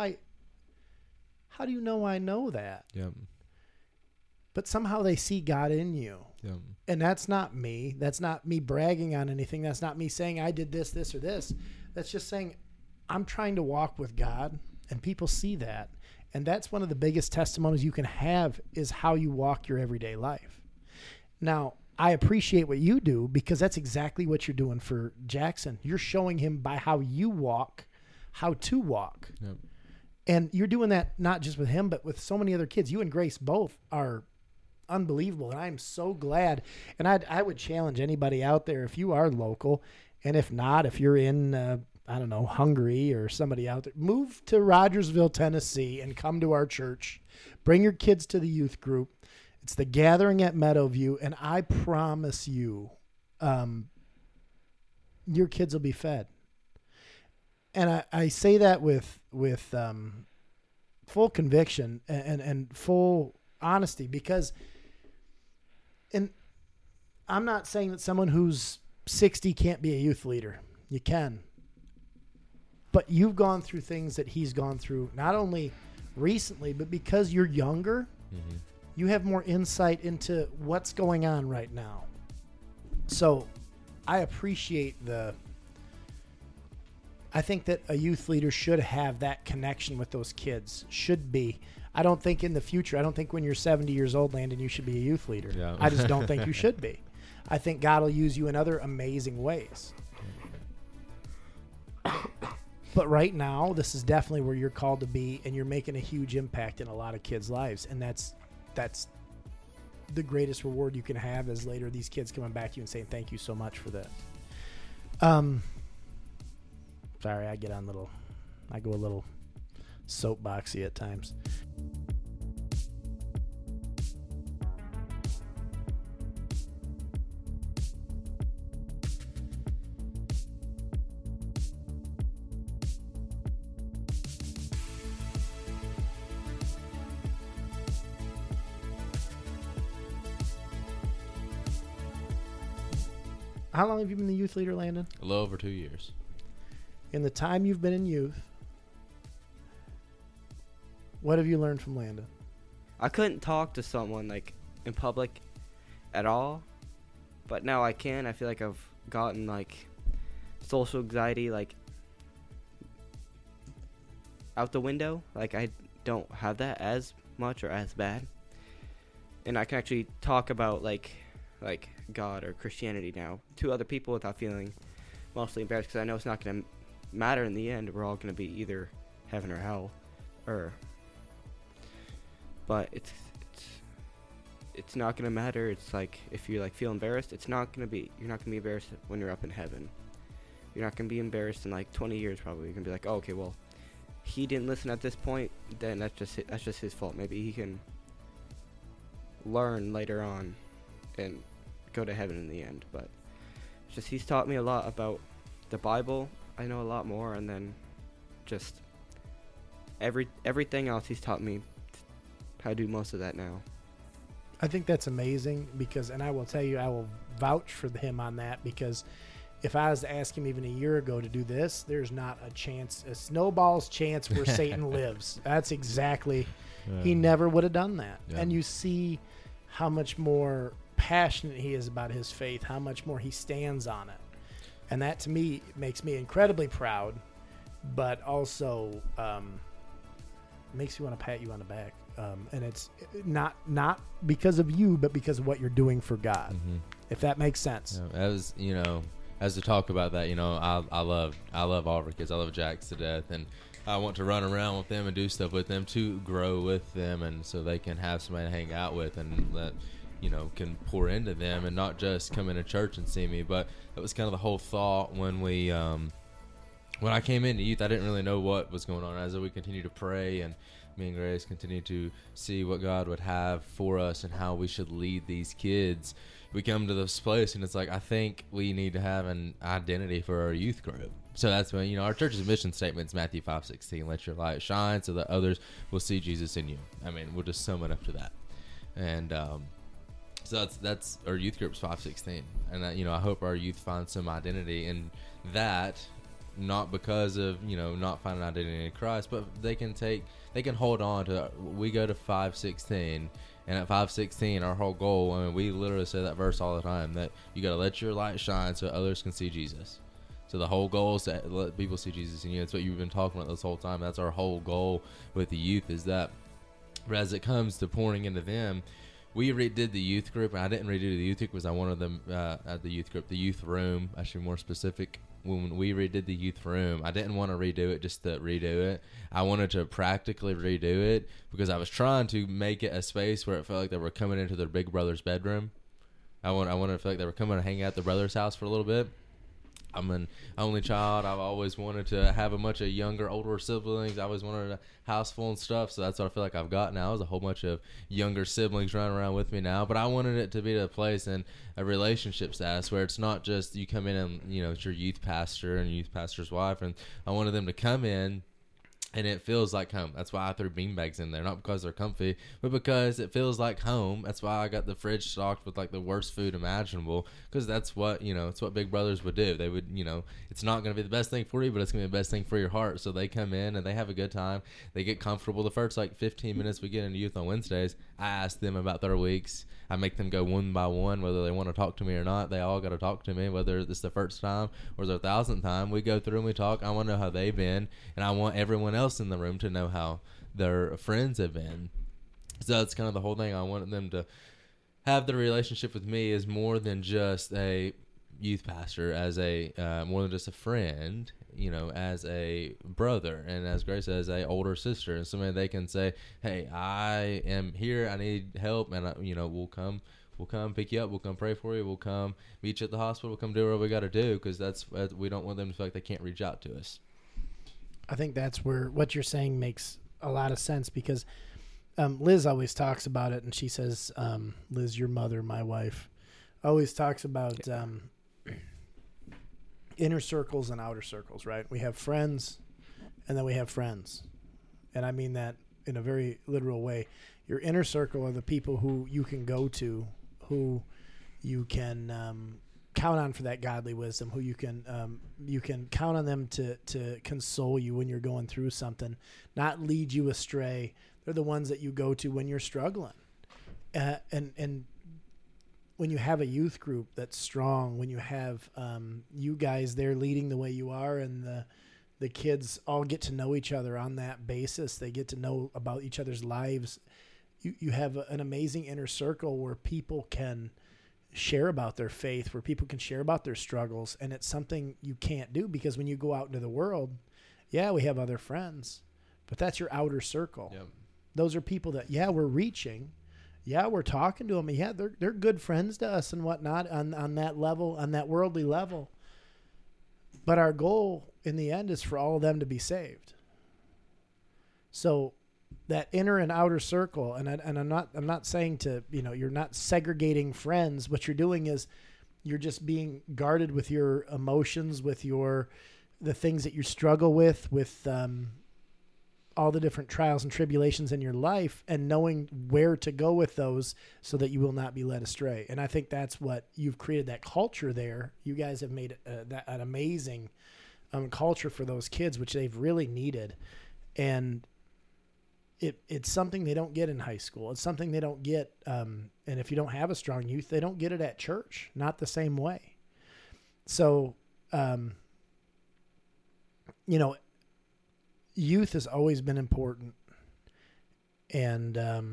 I know that? Yep. But somehow they see God in you. Yep. And that's not me. That's not me bragging on anything. That's not me saying I did this, or this. That's just saying I'm trying to walk with God, and people see that. And that's one of the biggest testimonies you can have is how you walk your everyday life. Now, I appreciate what you do because that's exactly what you're doing for Jackson. You're showing him by how you walk, how to walk. Yep. And you're doing that not just with him, but with so many other kids. You and Grace both are unbelievable. And I'm so glad. And I would challenge anybody out there, if you are local, and if not, if you're in, Hungary or somebody out there, move to Rogersville, Tennessee, and come to our church. Bring your kids to the youth group. It's the gathering at Meadowview, and I promise you, your kids will be fed. And I say that with full conviction and full honesty, because, and I'm not saying that someone who's 60 can't be a youth leader. You can. But you've gone through things that he's gone through, not only recently, but because you're younger, you have more insight into what's going on right now. So I appreciate I think that a youth leader should have that connection with those kids. Should be. I don't think in the future, I don't think when you're 70 years old, Landon, you should be a youth leader. Yeah. I just don't think you should be. I think God will use you in other amazing ways. But right now, this is definitely where you're called to be, and you're making a huge impact in a lot of kids' lives. And that's the greatest reward you can have, is later these kids coming back to you and saying, thank you so much for this. Sorry, I go a little soapboxy at times. How long have you been the youth leader, Landon? A little over 2 years. In the time you've been in youth, what have you learned from Landon? I couldn't talk to someone like in public at all, but now I can. I feel like I've gotten like social anxiety like out the window. Like I don't have that as much or as bad, and I can actually talk about like God or Christianity now to other people without feeling mostly embarrassed, because I know it's not going to matter in the end. We're all going to be either heaven or hell, but it's not going to matter. It's like if you like feel embarrassed, you're not going to be embarrassed when you're up in heaven. You're not going to be embarrassed in like 20 years probably. You're going to be like, oh, okay, well, he didn't listen at this point, then that's just his fault. Maybe he can learn later on and go to heaven in the end. But it's just he's taught me a lot about the Bible. I know a lot more, and then just everything else he's taught me how to do most of that now. I think that's amazing, because, and I will tell you, I will vouch for him on that, because if I was to ask him even a year ago to do this, there's not a snowball's chance where Satan lives. That's exactly, he never would have done that. Yeah. And you see how much more passionate he is about his faith, how much more he stands on it. And that to me makes me incredibly proud, but also makes you want to pat you on the back. And it's not because of you, but because of what you're doing for God, if that makes sense. Yeah, as to talk about that, I love all of our kids. I love Jax to death, and I want to run around with them and do stuff with them to grow with them, and so they can have somebody to hang out with, and that can pour into them, and not just come into church and see me. But that was kind of the whole thought when I came into youth. I didn't really know what was going on. As we continued to pray, and me and Grace continued to see what God would have for us and how we should lead these kids, we come to this place, and it's like, I think we need to have an identity for our youth group. So that's when, our church's mission statement is Matthew 5:16, let your light shine so that others will see Jesus in you. I mean, we'll just sum it up to that. And so that's our youth group's 5:16. And I hope our youth find some identity in that, not because of, not finding identity in Christ, but they can hold on to, we go to 5:16, and at 5:16, our whole goal, I mean, we literally say that verse all the time, that you got to let your light shine so others can see Jesus. So the whole goal is to let people see Jesus in you. That's what you've been talking about this whole time. That's our whole goal with the youth, is that as it comes to pouring into them, we redid the youth group, and I didn't redo the youth group because I wanted them at the youth group, the youth room, actually more specific. When we redid the youth room, I didn't want to redo it just to redo it. I wanted to practically redo it because I was trying to make it a space where it felt like they were coming into their big brother's bedroom. I wanted to feel like they were coming to hang out at their brother's house for a little bit. I'm an only child. I've always wanted to have a bunch of younger, older siblings. I always wanted a house full and stuff, so that's what I feel like I've got now, is a whole bunch of younger siblings running around with me now. But I wanted it to be a place in a relationship status where it's not just you come in and, it's your youth pastor and youth pastor's wife. And I wanted them to come in And it feels like home. That's why I threw beanbags in there. Not because they're comfy, but because it feels like home. That's why I got the fridge stocked with like the worst food imaginable. Because that's what, it's what big brothers would do. They would, it's not going to be the best thing for you, but it's going to be the best thing for your heart. So they come in and they have a good time. They get comfortable. The first like 15 minutes we get into youth on Wednesdays, I ask them about their weeks. I make them go one by one, whether they want to talk to me or not. They all got to talk to me, whether it's the first time or the 1,000th time. We go through and we talk. I want to know how they've been, and I want everyone else in the room to know how their friends have been. So that's kind of the whole thing. I want them to have the relationship with me as more than just a youth pastor, as a more than just a friend, as a brother, and as Grace says, a older sister, and somebody they can say, hey, I am here, I need help, and we'll come pick you up, we'll come pray for you, we'll come meet you at the hospital, we'll come do what we got to do, because we don't want them to feel like they can't reach out to us. I think that's where what you're saying makes a lot of sense, because Liz always talks about it, and she says, Liz, your mother, my wife, always talks about inner circles and outer circles, right? We have friends, and then we have friends. And I mean that in a very literal way. Your inner circle are the people who you can go to, who you can count on for that godly wisdom, who you can count on them to console you when you're going through something, not lead you astray. They're the ones that you go to when you're struggling. And when you have a youth group that's strong, when you have you guys there leading the way you are, and the kids all get to know each other on that basis, they get to know about each other's lives. You have an amazing inner circle where people can share about their faith, where people can share about their struggles, and it's something you can't do, because when you go out into the world, yeah, we have other friends, but that's your outer circle. Yep. Those are people that, yeah, we're reaching. Yeah, we're talking to them. Yeah, they're good friends to us and whatnot on that level, on that worldly level. But our goal in the end is for all of them to be saved. So that inner and outer circle, and I'm not saying to, you're not segregating friends. What you're doing is you're just being guarded with your emotions, with the things that you struggle with all the different trials and tribulations in your life, and knowing where to go with those so that you will not be led astray. And I think that's what you've created, that culture there. You guys have made an amazing culture for those kids, which they've really needed. And it's something they don't get in high school. It's something they don't get. And if you don't have a strong youth, they don't get it at church, not the same way. So, youth has always been important, and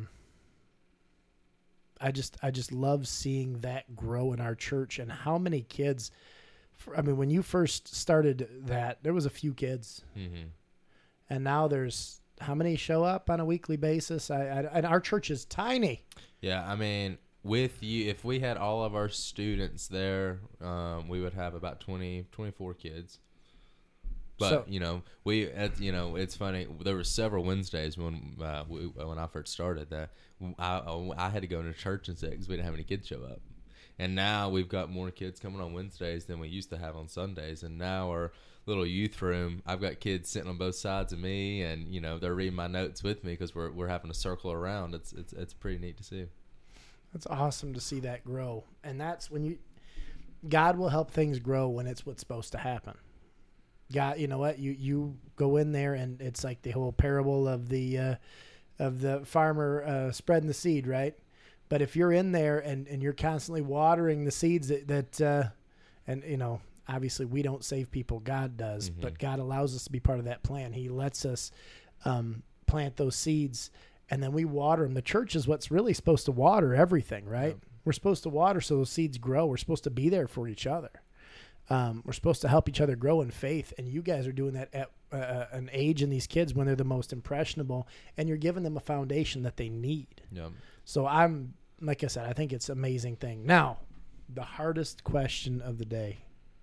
I just love seeing that grow in our church, and how many kids. When you first started that, there was a few kids, and now there's how many show up on a weekly basis? And our church is tiny. Yeah, with you, if we had all of our students there, we would have about 24 kids. But it's funny. There were several Wednesdays when I first started that I had to go into church and say, because we didn't have any kids show up. And now we've got more kids coming on Wednesdays than we used to have on Sundays. And now our little youth room, I've got kids sitting on both sides of me, and they're reading my notes with me because we're having to circle around. It's pretty neat to see. That's awesome to see that grow, and that's when God will help things grow when it's what's supposed to happen. God, you know what? You go in there, and it's like the whole parable of the farmer spreading the seed, right? But if you're in there and you're constantly watering the seeds that obviously we don't save people, God does, but God allows us to be part of that plan. He lets us plant those seeds, and then we water them. The church is what's really supposed to water everything, right? Yep. We're supposed to water so those seeds grow. We're supposed to be there for each other. We're supposed to help each other grow in faith, and you guys are doing that at an age in these kids when they're the most impressionable, and you're giving them a foundation that they need. Yep. So like I said, I think it's an amazing thing. Now, the hardest question of the day.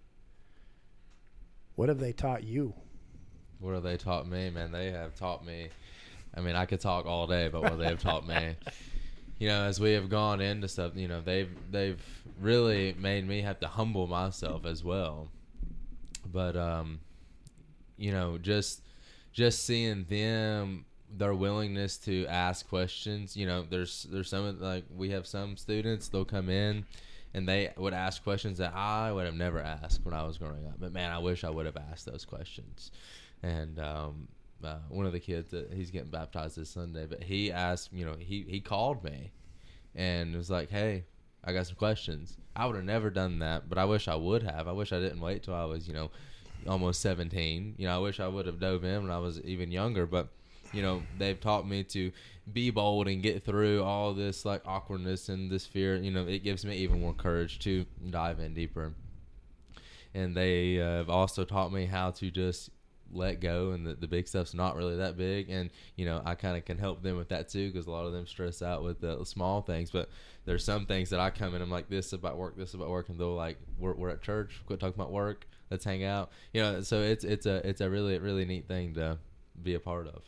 What have they taught you? What have they taught me, man? They have taught me. I could talk all day about what they have taught me. As we have gone into stuff, they've really made me have to humble myself as well. But, just just seeing them, their willingness to ask questions. You know, there's some, like, we have some students, they'll come in and they would ask questions that I would have never asked when I was growing up. But man, I wish I would have asked those questions. And one of the kids, he's getting baptized this Sunday, but he asked, you know, he called me and was like, hey, I got some questions. I would have never done that, but I wish I would have. I wish I didn't wait till I was, you know, almost 17. You know, I wish I would have dove in when I was even younger, but, you know, they've taught me to be bold and get through all this, like, awkwardness and this fear. You know, it gives me even more courage to dive in deeper. And they have also taught me how to just let go, and the big stuff's not really that big. And, you know, I kind of can help them with that too, because a lot of them stress out with the small things. But there's some things that I come in, I'm like, this about work, and they'll like, we're at church, quit talking about work, let's hang out. You know, so it's a really, really neat thing to be a part of.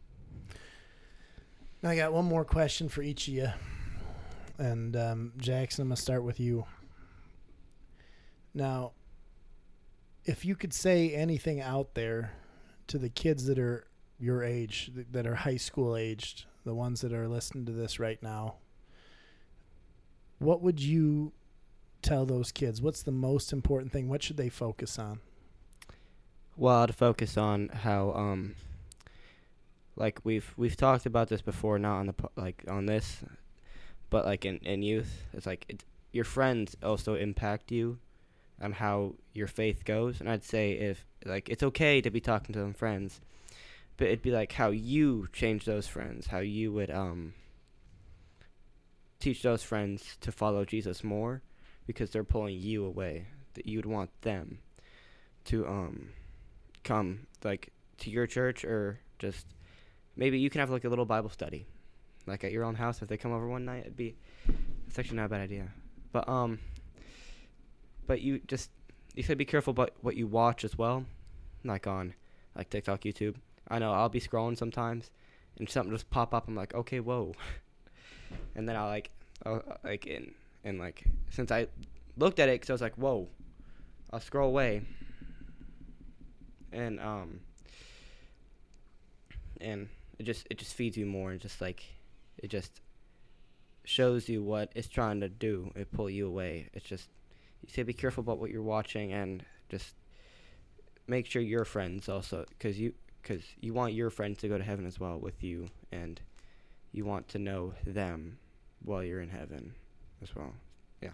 Now I got one more question for each of you. And Jackson, I'm going to start with you. Now, if you could say anything out there to the kids that are your age, that are high school aged, the ones that are listening to this right now, what would you tell those kids? What's the most important thing? What should they focus on? Well, I'd focus on how, like we've talked about this before, not on on this, but like in youth, it's like your friends also impact you on how your faith goes. And I'd say, if like, it's okay to be talking to them friends, but it'd be like how you change those friends, how you would teach those friends to follow Jesus more, because they're pulling you away, that you'd want them to come like to your church, or just maybe you can have like a little Bible study like at your own house. If they come over one night, it's actually not a bad idea. But you said be careful about what you watch as well, like on like TikTok, YouTube. I know I'll be scrolling sometimes, and something just pop up. I'm like, okay, whoa, and then I'll since I looked at it, because I was like, whoa, I'll scroll away, and it just feeds you more, and just like it just shows you what it's trying to do. It pull you away. It's just, you say be careful about what you're watching, and just make sure your friends also, because you want your friends to go to heaven as well with you, and you want to know them while you're in heaven as well. Yeah.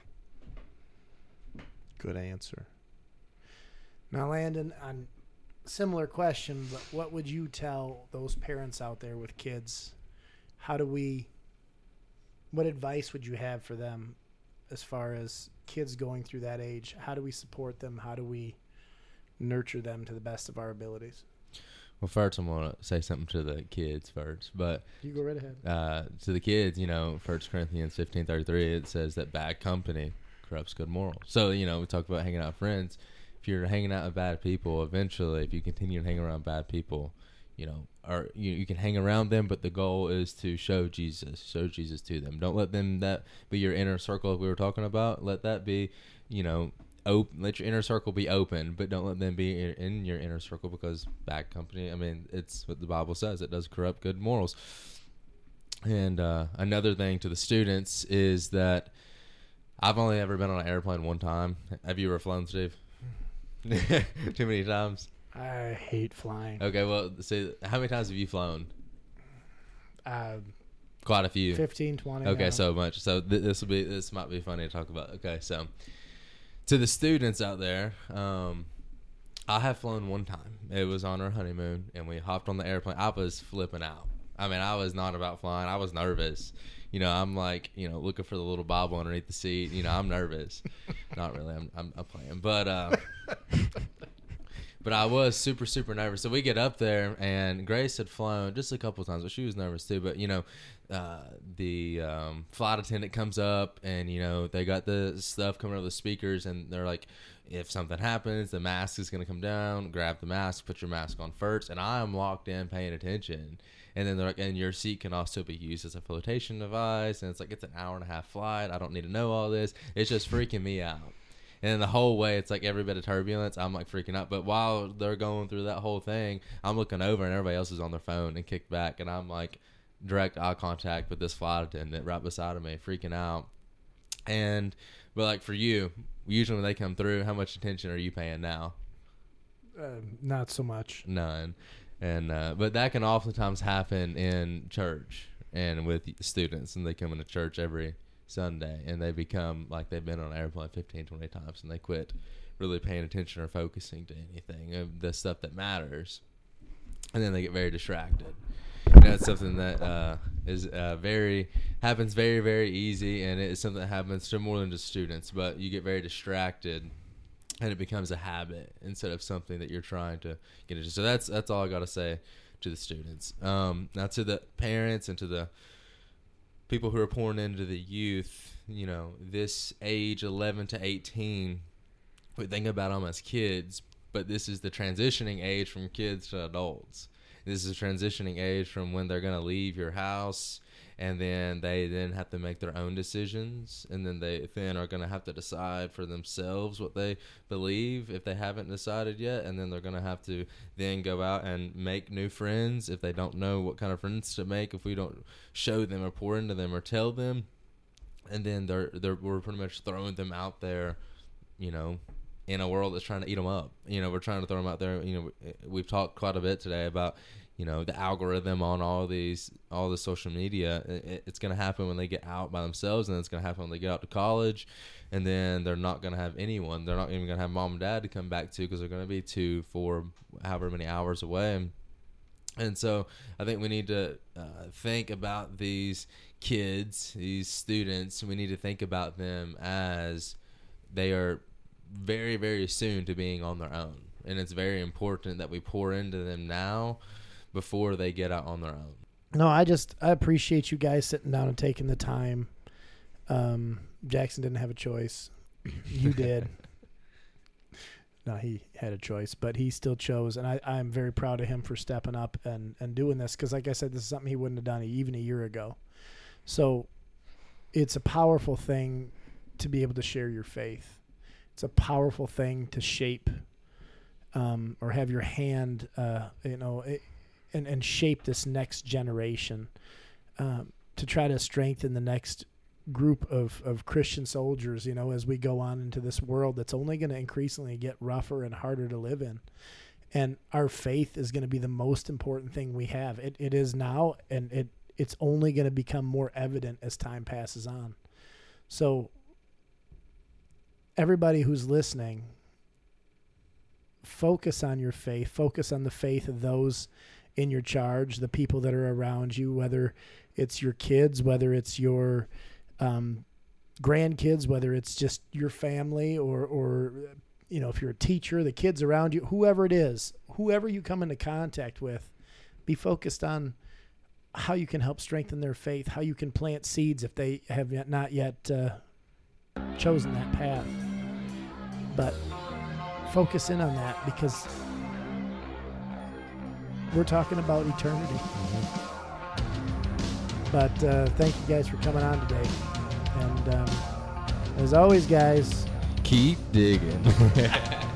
Good answer. Now, Landon, on similar question, but what would you tell those parents out there with kids? What advice would you have for them as far as kids going through that age? How do we support them? How do we nurture them to the best of our abilities? Well, first I'm going to say something to the kids first, but you go right ahead. To the kids, 1 Corinthians 15:33, it says that bad company corrupts good morals. So, we talk about hanging out with friends. If you're hanging out with bad people, eventually, if you continue to hang around bad people, you can hang around them, but the goal is to show Jesus to them. Don't let them that be your inner circle we were talking about. Let that be, open. Let your inner circle be open, but don't let them be in your inner circle, because bad company, it's what the Bible says. It does corrupt good morals. And another thing to the students is that I've only ever been on an airplane one time. Have you ever flown, Steve? Too many times? I hate flying. Okay, well, see, how many times have you flown? Quite a few. 15, 20. Okay, so much. So this might be funny to talk about. Okay, so to the students out there, I have flown one time. It was on our honeymoon, and we hopped on the airplane. I was flipping out. I was not about flying. I was nervous. I'm like, looking for the little Bible underneath the seat. I'm nervous. Not really. I'm playing, but but I was super, super nervous. So we get up there, and Grace had flown just a couple of times, but she was nervous too. But the flight attendant comes up, and they got the stuff coming over the speakers, and they're like, if something happens, the mask is going to come down. Grab the mask, put your mask on first. And I am locked in, paying attention. And then they're like, and your seat can also be used as a flotation device. And it's like, it's an hour and a half flight. I don't need to know all this. It's just freaking me out. And the whole way, it's like every bit of turbulence, I'm like freaking out. But while they're going through that whole thing, I'm looking over and everybody else is on their phone and kicked back. And I'm like direct eye contact with this flight attendant right beside of me, freaking out. But like for you, usually when they come through, how much attention are you paying now? Not so much. None. But that can oftentimes happen in church and with students, and they come into church every Sunday and they become like they've been on an airplane 15, 20 times, and they quit really paying attention or focusing to anything of the stuff that matters, and then they get very distracted. And that's something that happens very, very easy, and it's something that happens to more than just students, but you get very distracted and it becomes a habit instead of something that you're trying to get into. So that's all I got to say to the students. Now to the parents and to the people who are pouring into the youth, this age 11 to 18, we think about them as kids, but this is the transitioning age from kids to adults. This is a transitioning age from when they're going to leave your house, and then they then have to make their own decisions, and then they then are going to have to decide for themselves what they believe if they haven't decided yet, and then they're going to have to then go out and make new friends if they don't know what kind of friends to make if we don't show them or pour into them or tell them. And then we're pretty much throwing them out there, in a world that's trying to eat them up. We're trying to throw them out there. We've talked quite a bit today about the algorithm on all the social media. It's going to happen when they get out by themselves, and it's going to happen when they get out to college, and then they're not going to have anyone. They're not even going to have mom and dad to come back to, because they're going to be 2, 4, however many hours away. And so I think we need to think about these kids, these students. We need to think about them as they are very, very soon to being on their own. And it's very important that we pour into them now before they get out on their own. No, I appreciate you guys sitting down and taking the time. Jackson didn't have a choice. You did. No, he had a choice, but he still chose, and I'm very proud of him for stepping up and doing this, because like I said, this is something he wouldn't have done even a year ago. So it's a powerful thing to be able to share your faith. It's a powerful thing to shape or have your hand, and shape this next generation, to try to strengthen the next group of Christian soldiers, as we go on into this world that's only going to increasingly get rougher and harder to live in. And our faith is going to be the most important thing we have. It is now, and it's only going to become more evident as time passes on. So everybody who's listening, focus on your faith. Focus on the faith of those in your charge, the people that are around you, whether it's your kids, whether it's your grandkids, whether it's just your family, or if you're a teacher, the kids around you, whoever it is, whoever you come into contact with, be focused on how you can help strengthen their faith, how you can plant seeds if they have not yet chosen that path. But focus in on that, because we're talking about eternity. But thank you guys for coming on today. And as always, guys, keep digging.